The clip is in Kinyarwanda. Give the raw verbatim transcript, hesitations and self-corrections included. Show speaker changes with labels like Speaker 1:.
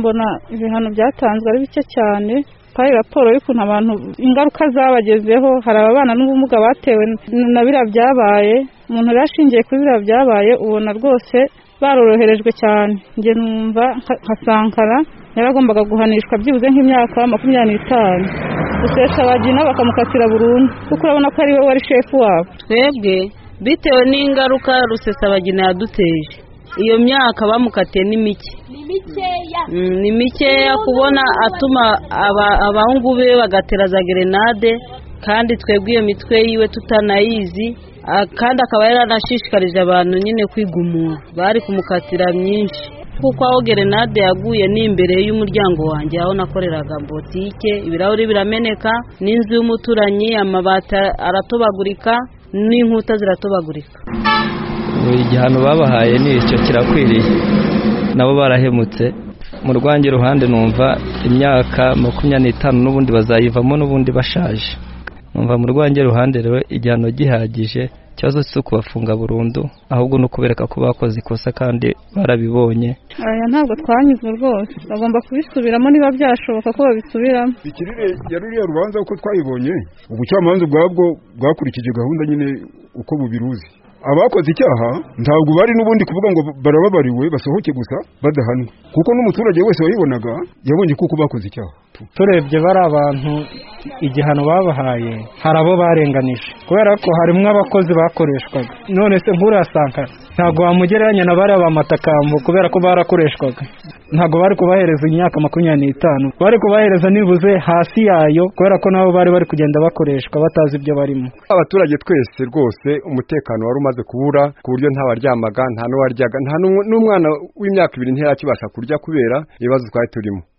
Speaker 1: mbona ibihano byatanzwe ari bike cyane kandi raporo y'ukuntu abantu ingaruka zabagezeho hari ababana n'ubumuga batewe na biriya byabaye umuntu yarashingiye kuri biriya byabaye ubona rwose baroroherejwe cyane njye numva nka Sankara yaragombaga guhanishwa byibuze nk'imyaka makumyabiri n'itanu Rusesabagina bakamukatira burundu kuko urabona ko ari we wari shefu wabo.
Speaker 2: Twebwe bitewe n'ingaruka Rusesabagina yaduteje iyo myaka bamukatiye ni mike
Speaker 3: ni mikeya
Speaker 2: ni mikeya kubona atuma abahungu be bagatera za grenade kandi twebwe iyo mitwe yiwe tutanayizi kandi akaba yaranashishikarije abantu nyine kwigumura bari kumukatira myinshi kuko aho grenade yaguye ni imbere y'umuryango wanjye aho nakoreraga botike ibirahuri birameneka n'inzu y'umuturanyi amabati aratobagurika n'inkuta ziratobagurika.
Speaker 4: Igihano babahaye ni icyo kirakwiriye nabo barahemutse mu rwange ruhande numva imyaka makumyabiri n'itanu n'ubundi bazayivamo n'ubundi bashaje numva mu rwange ruhande rero igihano gihagije cyazo cyo kubafunga burundu ahubwo no kubereka ko bakoze ikosa kandi barabibonye.
Speaker 1: Aya ntabwo twanyuzwe rwose bagomba kubisubiramo niba byashoboka ko babisubiramo.
Speaker 5: Ikirire yaruriye rubanza uko twayibonye ubucamanza bwabwo bwakurikije gahunda nyine uko bubiruzi abakoze icyaha ntabwo bari n'ubundi kuvuga ngo barababariwe basohoke gusa badahanwe kuko n'umuturage wese wayibonaga yabonye kuko bakoze icyaha.
Speaker 6: Turebye bari abantu igihano babahaye hari abo barenganije kubera ko harimo abakozi bakoreshwaga none se nk'uriya Sankara ntabwo wamugereranya na bari abamatakambo kubera ko barakoreshwaga ntabwo bari kubahereza imyaka makumyabiri n'itanu bari kubahereza nibuze hasi yayo kubera ko nabo bari bari kugenda bakoreshwa batazi ibyo barimo.
Speaker 7: Abaturage twese rwose umutekano wari umaze kubura ku buryo ntawaryamaga nta n'uwaryaga nta n'umwana w'imyaka ibiri ntiyakibasha kurya kubera ibibazo twari turimo.